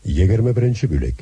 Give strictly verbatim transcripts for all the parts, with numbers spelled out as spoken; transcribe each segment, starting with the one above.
егерме беренче бүлек.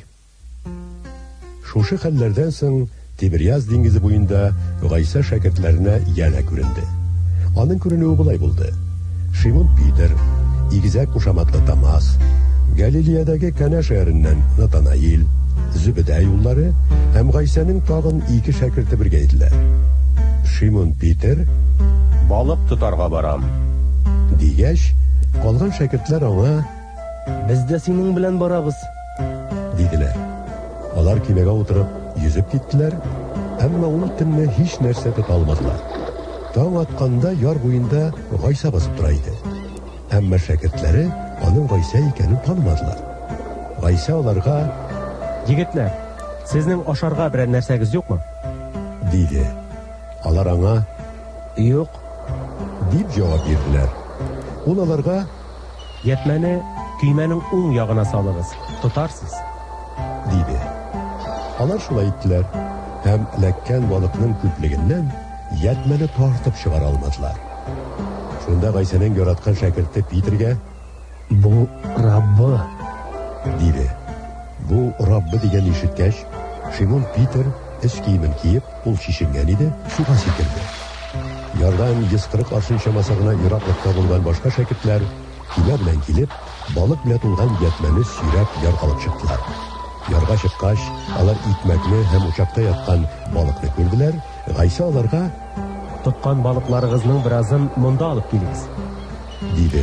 Шушы хәлләрдән соң Тиберияз диңгезе буенда Гайса шәкертләренә янә күренде. Аның күренүе булай булды. Шимон Питер, игезәк кушаматлы Томас, Галилеядагы Кана шәһәреннән Натанаил, Зөбедә уллары һәм Гайсаның тагын ике шәкерте бергә иделәр. Шимон Питер: "Балык тотарга барам", дигәч, калган шәкертләр аңа: "Без дә синең белән барабыз", диделәр. Алар кимәгә утырып yüzüp киттеләр, әмма ул төнне һич нәрсә тота алмадылар. Таң атканда яр буенда Гайса басып тора иде. Әмма шәкертләре аның Гайса икәнен танымадылар. Гайса аларга: "Егетләр, сезнең ашарга берәр нәрсәгез юкмы?" диде. Алар аңа: "Юк", дип җавап бирделәр. Ул аларга: "Ятмәне көймәнең уң ягына салыгыз, тотарсыз", диде. Алар шулай иттеләр, һәм ләккән балыкның күплегеннән ятмәне тартып чыгара алмадылар. Шунда Гайсаның яраткан шәкерте Питергә: "Бу Раббы", диде. Бу Раббы дигән ишеткәч, Шимон Питер эш киемен киеп, ул шишенгән иде, суга сикерде. Ярдан йөз кырык аршын чамасы гына ераклыкта булган башка шәкертләр кимә белән килеп, балык белән тулган ятмәне сөйрәп ярга алып чыктылар. Ярга чыккач, алар икмәкне һәм учакта яткан балыкны күрделәр. Гайса аларга: "Тоткан балыкларыгызның биразын монда алып килегез", диде.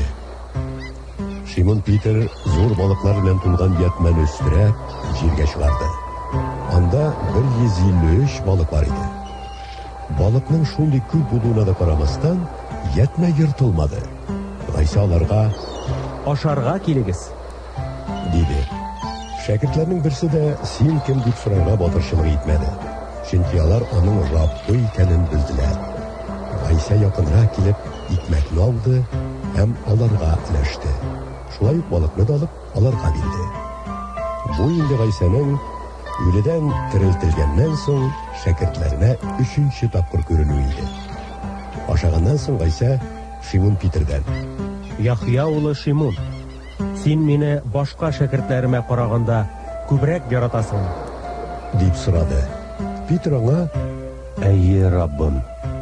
Шимон Питер зур балыклар белән тулган ятмәне өстерәп җиргә чыгарды. Анда бер йөз илле өч балык бар иде. Балыкның шундый күп булуына да карамастан, ятмә йыртылмады. Гайса аларга: "Ашарга килегез", диде. Шәкертләрнең берсе дә син кем дип сорарга батырчылык итмәде. Чөнки алар аның Раббы икәнен белделәр. Гайса якынрак килеп, икмәкне алды һәм аларга өләште. Шулай ук балыкны да алып, аларга бирде. Бу инде Гайсаның үледән терелтелгәннән соң шәкертләренә өченче тапкыр күренү иде. Ашаганнан соң Гайса Шимон Питердән: "Яхья улы Шимон, син мине башка шәкертләремә караганда күбрәк яратасың", дип сорады. Питер аңа: "Әйе, Раббым,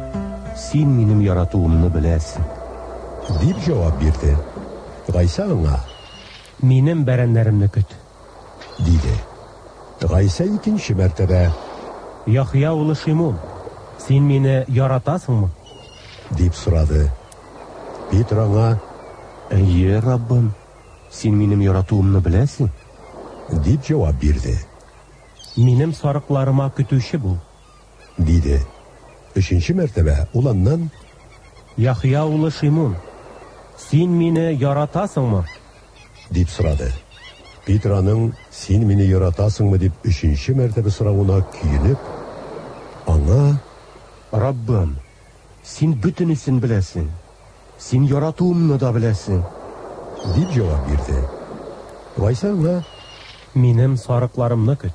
син минем яратуымны беләсең", дип җавап бирде. Гайса аңа: "Минем бәрәннәремне көт", диде. Гайса икенче мәртәбә: "Яхья улы Шимон, син мине яратасыңмы?" дип сорады. Питер аңа: "Әйе, Раббым, син минем яратуымны беләсең", дип җавап бирде. "Минем сарыкларыма көтүче бул", диде. Өченче мәртәбә ул аннан: "Яхья улы Шимон, син мине яратасыңмы?" дип сорады. Питер аның "Син мине яратасыңмы?" дип өченче мәртәбә соравына көенеп, аңа: "Раббым, син бөтенесен беләсең, син яратуымны да беләсең", дип җавап бирде. Гайса аңа: "Минем сарыкларымны көт",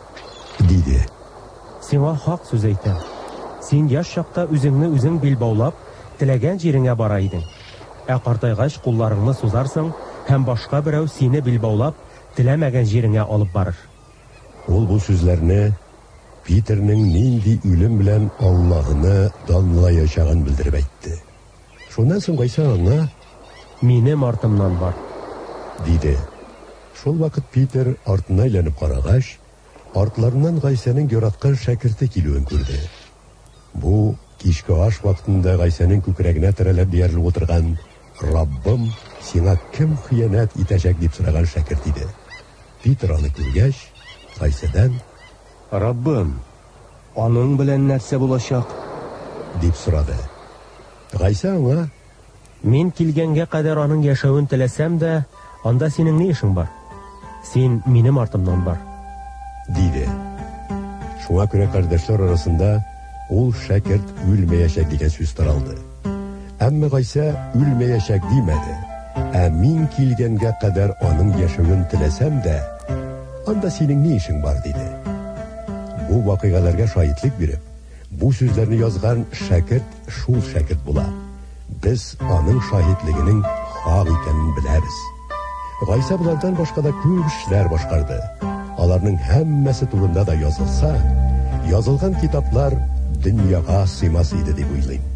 диде. "Сиңа хак сүз әйтәм. Син яшь чакта үзеңне үзең билбаулап, теләгән җиреңә бара идең. Ә картайгач кулларыңны сузарсың, һәм башка берәү сине билбаулап, теләмәгән җиреңә алып барыр." Ул бу сүзләрне Питерның нинди үлем белән Аллаһны данлаячагын белдереп әйтте. Шуннан соң Гайса аңа: "Минем артымнан бар", диде. Шул вакыт Питер артына әйләнеп карагач, артларыннан Гайсаның яраткан шәкерте килүен күрде. Бу кичке аш вакытында Гайсаның күкрәгенә терәлеп диярлек утырган: "Раббым, сиңа кем хыянәт итәчәк?" дип сораган шәкерт иде. Питер аны күргәч, Гайсадан: "Раббым, аның белән нәрсә булачак?" дип сорады. Гайса аңа: "Мин килгәнгә кадәр аның яшәвен теләсәм дә, анда синең ни эшең бар? Син минем артымнан бар", диде. Шуңа күрә кардәшләр арасында ул шәкерт үлмәячәк дигән сүз таралды. Әмма Гайса үлмәячәк димәде. Ә мин килгәнгә кадәр аның яшәвен теләсәм дә, анда синең ни эшең бар, диде. Бу вакыйгаларга шаһитлек биреп, бу сүзләрне язган шәкерт шул шәкерт була. Без аның шаһитлегенең хак икәнен беләбез. Гайса булардан башка да күп эшләр башкарды. Аларның һәммәсе турында да язылса, язылган китаплар дөньяга сыймас иде дип уйлыйм.